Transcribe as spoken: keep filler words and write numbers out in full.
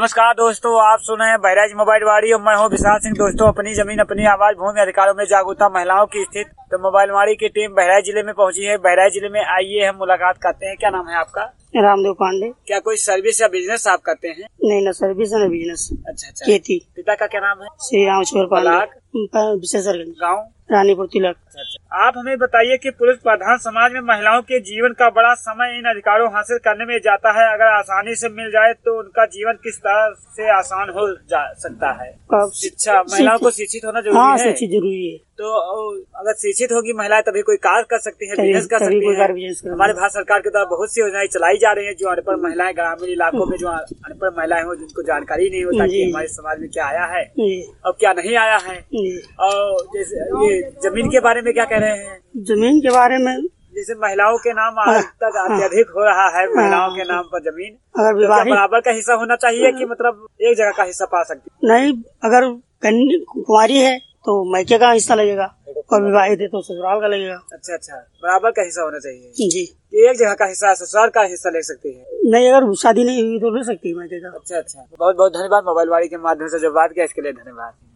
नमस्कार दोस्तों, आप सुन रहे हैं बहराइच मोबाइल वाड़ी और मैं हूं विशाल सिंह। दोस्तों, अपनी जमीन अपनी आवाज, भूमि अधिकारों में जागरूकता महिलाओं की स्थिति। तो मोबाइल वाड़ी की टीम बहराइच जिले में पहुंची है। बहराइच जिले में आइए हम मुलाकात करते हैं। क्या नाम है आपका? रामदेव पांडे। क्या कोई सर्विस या बिजनेस आप करते हैं? नहीं, ना सर्विस ना बिजनेस। अच्छा अच्छा। खेती। पिता का क्या नाम है? श्री रामेश्वर पांडे, विशेषरगंज गाँव रानीपुर तिलक। अच्छा। आप हमें बताइए कि पुरुष प्रधान समाज में महिलाओं के जीवन का बड़ा समय इन अधिकारों हासिल करने में जाता है। अगर आसानी से मिल जाए तो उनका जीवन किस तरह से आसान हो जा सकता है? शिक्षा, महिलाओं को शिक्षित होना जरूरी हाँ, है। शिक्षित जरूरी है। तो अगर शिक्षित होगी महिलाएं तभी कोई कार्य कर सकती है, बिजनेस कर सकती है। हमारे भारत सरकार की तरफ बहुत सी योजनाएं चलाई जा रही है जो अनपढ़ महिलाएं, ग्रामीण इलाकों में जो अनपढ़ महिलाएं हो, जिनको जानकारी नहीं होता कि हमारे समाज में क्या आया है और क्या नहीं आया है। और जैसे ये जमीन के बारे में क्या कह रहे हैं? जमीन के बारे में जैसे महिलाओं के नाम आज तक अत्यधिक हो रहा है, महिलाओं के नाम पर जमीन। अगर तो बराबर का हिस्सा होना चाहिए कि मतलब एक जगह का हिस्सा पा सकती? नहीं, अगर कुंवारी है तो मैके का हिस्सा लगेगा और विवाहित है तो ससुराल का लगेगा। अच्छा अच्छा, बराबर का हिस्सा होना चाहिए जी। एक जगह का हिस्सा ससुराल का हिस्सा ले सकती है? नहीं, अगर शादी नहीं हुई तो ले सकती है मैके का। अच्छा अच्छा, बहुत बहुत धन्यवाद। मोबाइल वाड़ी के माध्यम से जो बात किया इसके लिए धन्यवाद।